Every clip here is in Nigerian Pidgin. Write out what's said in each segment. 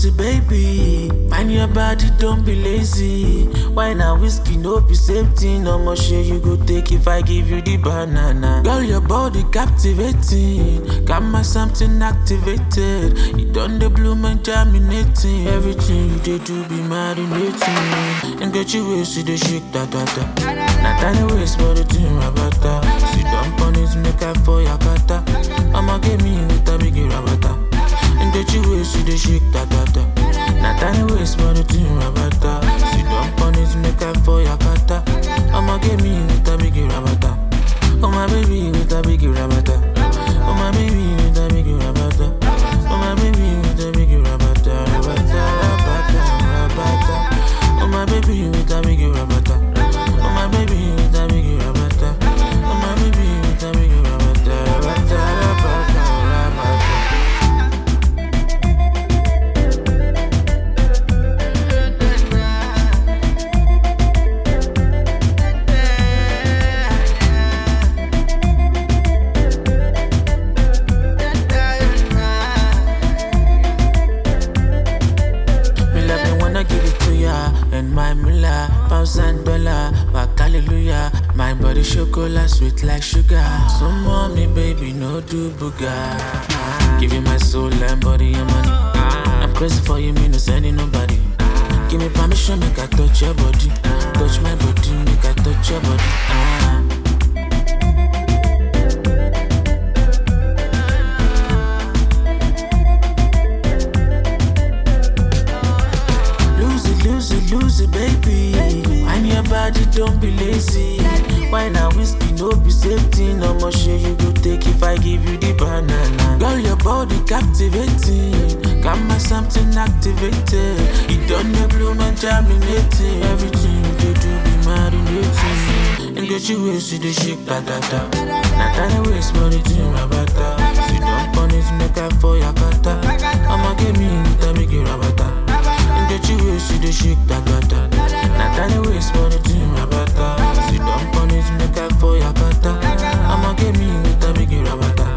lose it, baby. Mind your body, don't be lazy. Wine and whiskey, no be same thing. No more shit you go take if I give you the banana. Girl, your body captivating. Got my something activated. You done the bloom and germinating. Everything you did to be marinating. And get you waist, see the shake da da da. Not tiny waist, but the thing rabata. See dump on it, make I for your kata. I'ma get me with a big rabata. And get you waist, see the shake da da da. Not tiny waist, but the thing rabata. See dump on it, make I for your kata. I'ma get me with a big rabata. Oh my baby with a big rabata. Oh my baby with a big rabata. Oh my baby with a big rabata. Rabata, rabata, rabata. Oh my baby with a big rabata. Oh my baby with a big rabata. Oh my baby with a big rabata. Rabata, rabata, rabata. And my mula, pounds and dollar, back hallelujah. My body chocolate, sweet like sugar. So mommy, baby, no do booga. Give you my soul and body and money. I'm crazy for you, me no sending nobody. Give me permission, make I touch your body. Touch my body, make I touch your body. Lose it, baby. Mind your body, don't be lazy. Wine and whiskey, no be same thing. No more shit you go take if I give you the banana. Girl, your body captivating. Got my something activated. You done the bloom and germinating. Everything you do be marinating. And get you waist, see the shake da da da. Not tiny waist, but it's in rabata. See dump on it, make I for your kata. I'ma get me with a big rabata. Get you waist, see the shake da da da. Not tiny waist, but it's in rabata. See dump on it, make I for your kata. I'ma get me with a big rabata.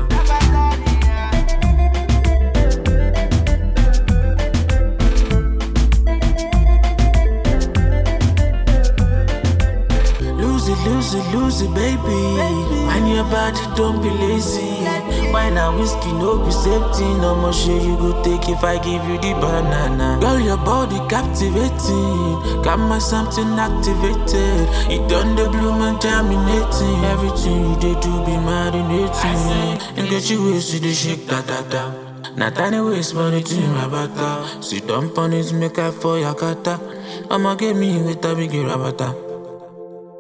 Lose it, baby. Mind your body, don't be lazy. Wine and whiskey, no be same thing. No more shit you go take if I give you the banana. Girl, your body captivating. Got my something activated. You done the bloom and germinating. Everything you did to be marinating. And get you waist, see the shake da da da. Not tiny waist, but it's in rabata. See dump on it, make I for your kata. I'ma get me with a big rabata.